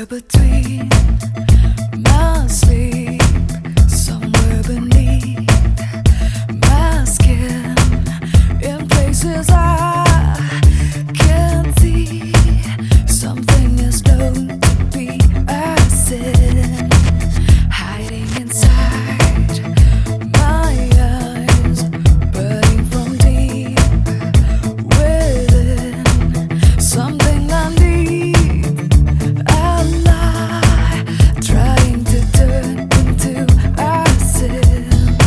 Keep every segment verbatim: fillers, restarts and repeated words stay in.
somewhere between my sleep, somewhere beneath my skin, in places I can't see. Something is known to be a sin, hiding inside my eyes, burning from deep within. Something I need, a lie, trying to turn into a sin.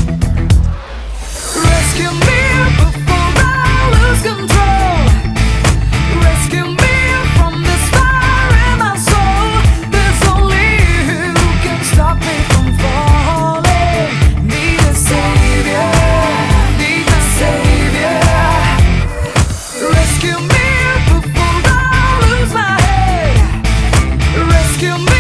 Rescue me before I lose control. Rescue me from this fire in my soul. There's only you who can stop me from falling. Need a savior, need a savior. Rescue me before I lose my head. Rescue me.